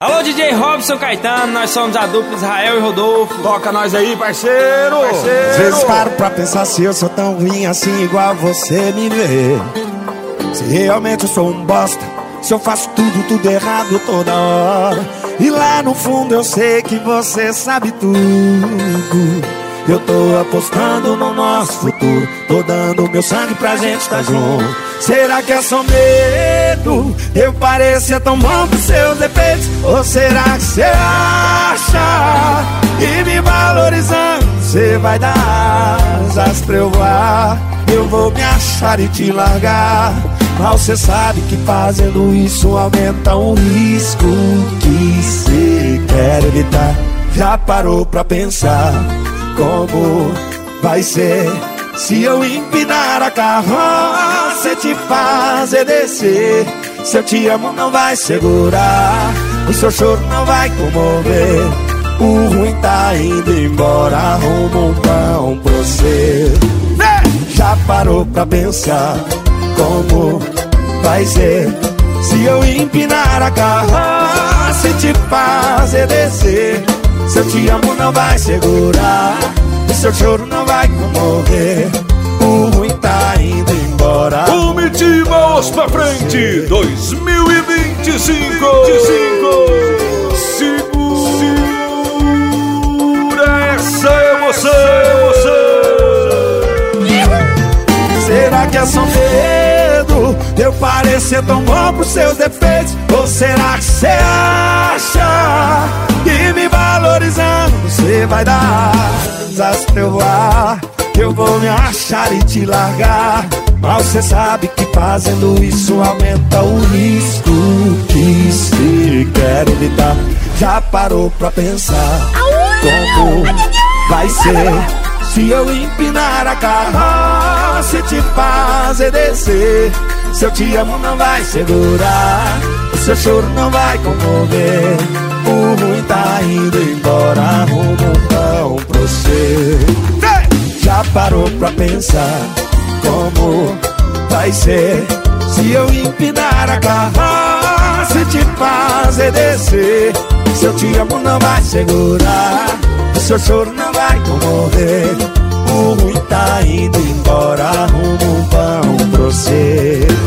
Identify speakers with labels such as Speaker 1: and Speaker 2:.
Speaker 1: Alô, DJ Robson Caetano, nós somos a dupla Israel e Rodolfo.
Speaker 2: Toca nós aí, parceiro!
Speaker 3: Às vezes paro pra pensar se eu sou tão ruim assim igual você me vê. Se realmente eu sou um bosta, se eu faço tudo errado toda hora. E lá no fundo eu sei que você sabe tudo. Eu tô apostando no nosso futuro, tô dando meu sangue pra gente estar junto. Será que é só medo? Eu parecer tão bom pros seus defeitos? Ou será que você acha que me valorizando você vai dar asas pra eu voar? Eu vou me achar e te largar, mas você sabe que fazendo isso aumenta o risco que você quer evitar. Já parou pra pensar como vai ser se eu empinar a carroça e te fazer descer? Se eu te amo não vai segurar, o seu choro não vai comover. O ruim tá indo embora, arruma um pão pra você. Já parou pra pensar como vai ser se eu empinar a carroça e te fazer descer? Se eu te amo não vai segurar, o seu choro não vai comover. O ruim tá indo embora.
Speaker 2: Comitivas pra frente 2025. Segura essa emoção.
Speaker 3: Será que é só medo eu parecer tão bom pros seus defeitos? Ou será que você acha que me valorizando você vai dar asas pra eu voar? Eu vou me achar e te largar, mas você sabe que fazendo isso aumenta o risco que se quer evitar. Já parou pra pensar como vai ser se eu empinar a carroça e te fazer descer? Se eu te amo não vai segurar, o seu choro não vai comover. O ruim tá indo embora, arruma um pão pra você. Já parou pra pensar como vai ser se eu empinar a carroça e te fazer descer? Se eu te amo não vai segurar, o seu choro não vai comover. O ruim tá indo embora, arruma um pão pra você.